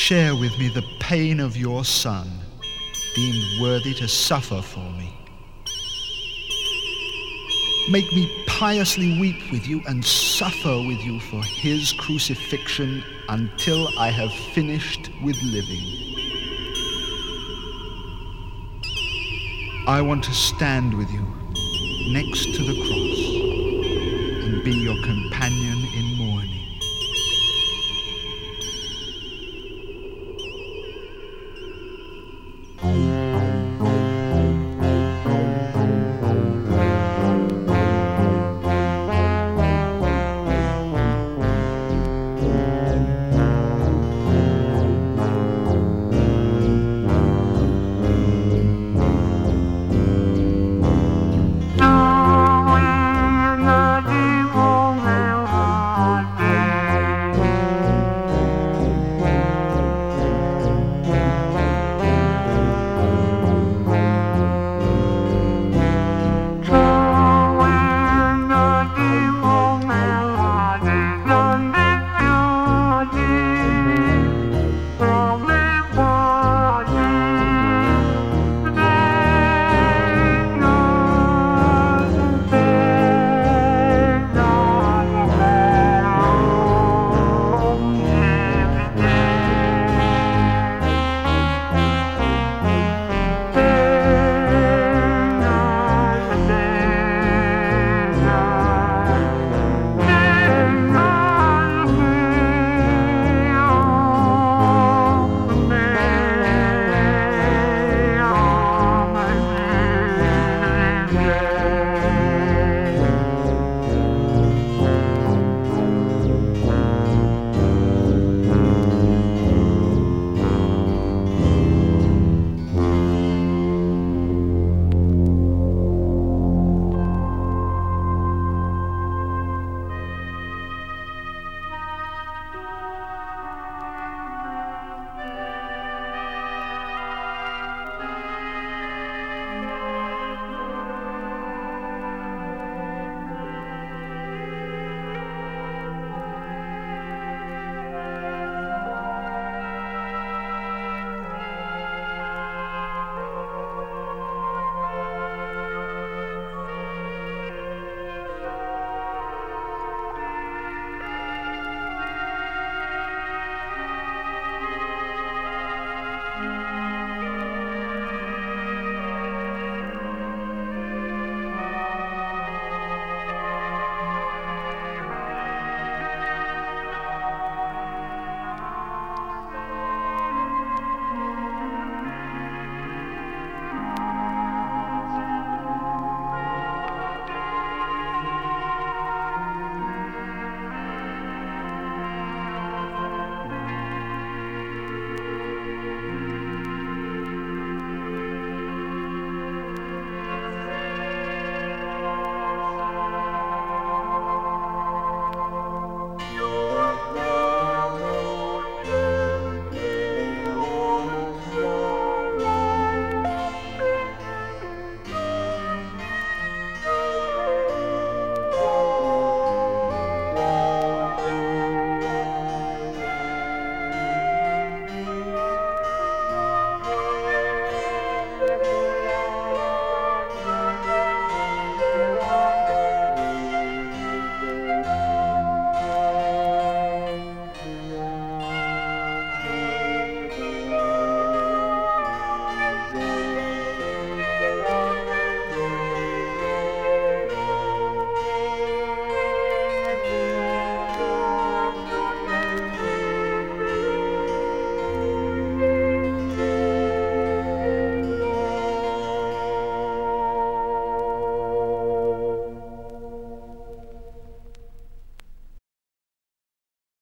Share with me the pain of your Son, deemed worthy to suffer for me. Make me piously weep with you and suffer with you for his crucifixion until I have finished with living. I want to stand with you next to the cross and be your companion